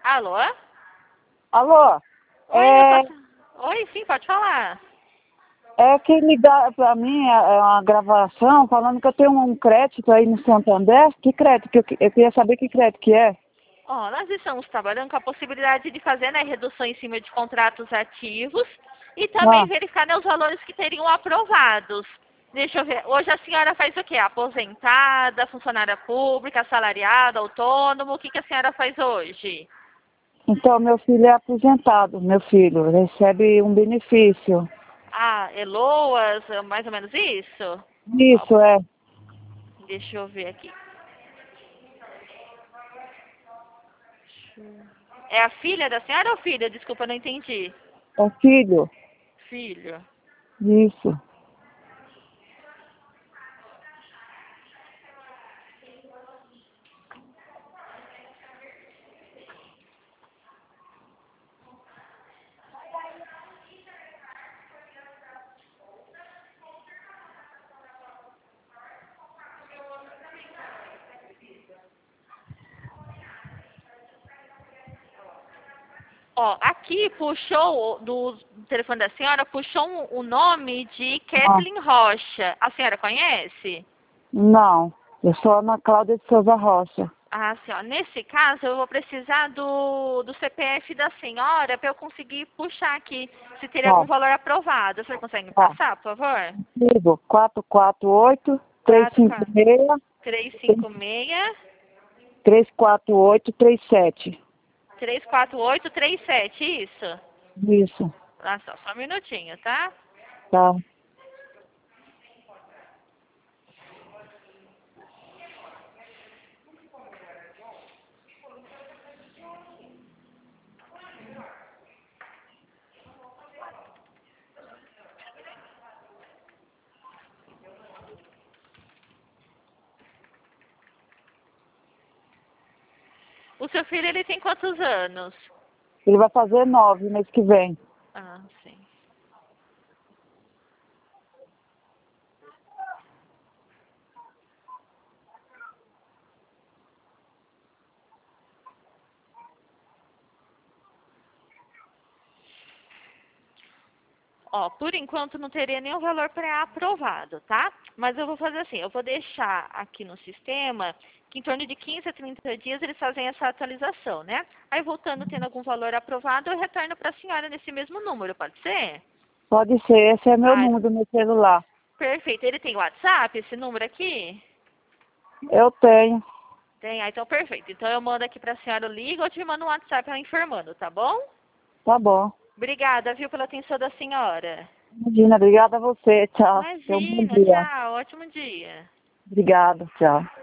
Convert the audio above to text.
Alô? Alô? Oi, eu posso... Oi, sim, pode falar. É que ligaram pra mim uma gravação falando que eu tenho um crédito aí no Santander. Que crédito? Eu queria saber que crédito que é. Ó, nós estamos trabalhando com a possibilidade de fazer, né, redução em cima de contratos ativos e também Ah, verificar, né, os valores que teriam aprovados. Deixa eu ver. Hoje a senhora faz o quê? Aposentada, funcionária pública, assalariada, autônomo? O que a senhora faz hoje? então meu filho é aposentado, meu filho recebe um benefício. Ah, Eloas, mais ou menos isso? Ó, Isso é. deixa eu ver aqui. É a filha da senhora ou filha? Desculpa, não entendi. É filho? Filho. Isso. Ó, aqui puxou, do telefone da senhora, puxou o nome de Ah, Kathleen Rocha. A senhora conhece? não. Eu sou Ana Cláudia de Souza Rocha. Ah, sim, ó. Nesse caso, eu vou precisar do CPF da senhora para eu conseguir puxar aqui se teria algum Tá, valor aprovado. Você consegue me tá. passar, por favor? Ligo 448 4, 356 356 34837. 34837, isso? Isso. Ah, só um minutinho, tá? Tá. O seu filho, ele tem quantos anos? Ele vai fazer 9 mês que vem. Ah, sim. Ó, por enquanto não teria nenhum valor pré-aprovado, tá? Mas eu vou fazer assim, eu vou deixar aqui no sistema que em torno de 15 a 30 dias eles fazem essa atualização, né? Aí voltando, tendo algum valor aprovado, eu retorno para a senhora nesse mesmo número, pode ser? Pode ser, esse é meu Ah, número do meu celular. perfeito. Ele tem WhatsApp, esse número aqui? Eu tenho. Tem, então perfeito. Então eu mando aqui para a senhora o liga ou te mando um WhatsApp ela informando, tá bom? Tá bom. Obrigada, viu, pela atenção da senhora. Imagina, obrigada a você. Tchau. Tenha um bom Imagina, dia. tchau, ótimo dia. Obrigada, tchau.